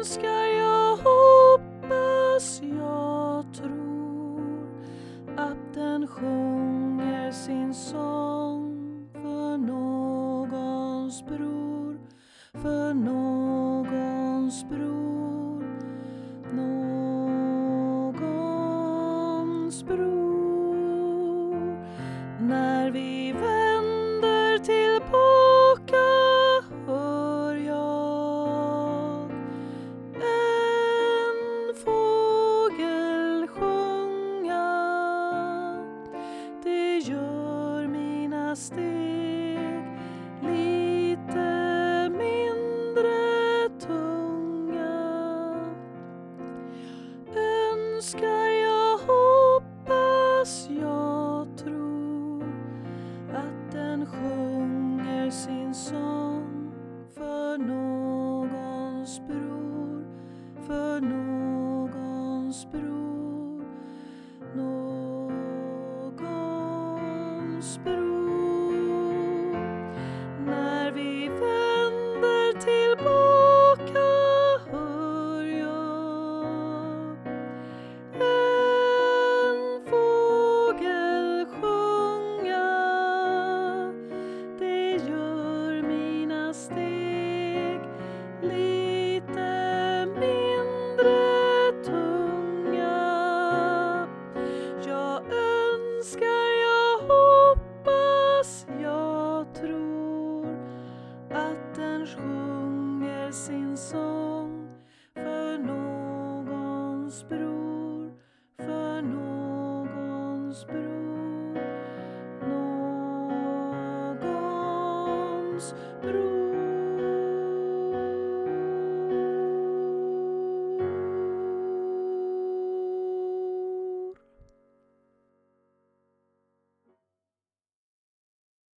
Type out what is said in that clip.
önskar, jag hoppas, jag tror att den sjunger sin sång för någons bror, för någons bror, någons bror. När vi vänder tillbaka hör jag en fågel sjunga. Det gör mina steg lite mindre tunga. Önskar, jag hoppas, jag tror att den sjunger sin sång för någons bror, för någons bror, någons bror. När vi vänder tillbaka hör jag en fågel sjunga. Det gör mina steg lite mindre tunga. Jag önskar, jag hoppas, jag tror att den sjunger sin sång för någons bror, för någons bror, någons bror.